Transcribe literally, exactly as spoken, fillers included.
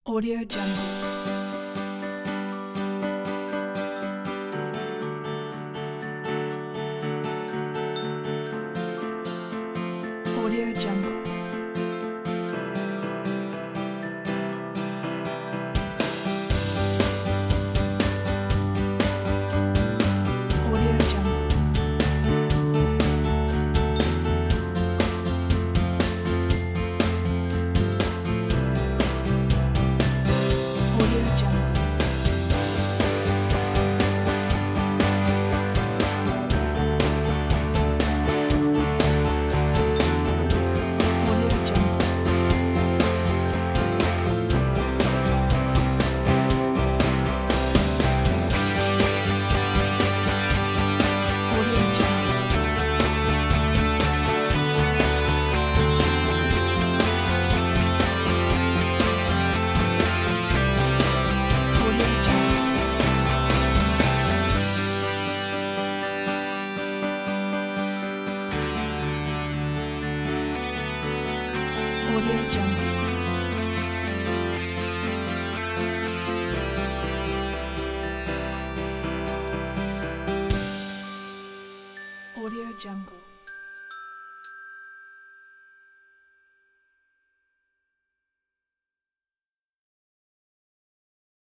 Audio Jungle. Audio Jungle. Audio Jungle. Audio Jungle. Audio Jungle. Audio Jungle. Audio Jungle. Audio Jungle. Audio Jungle.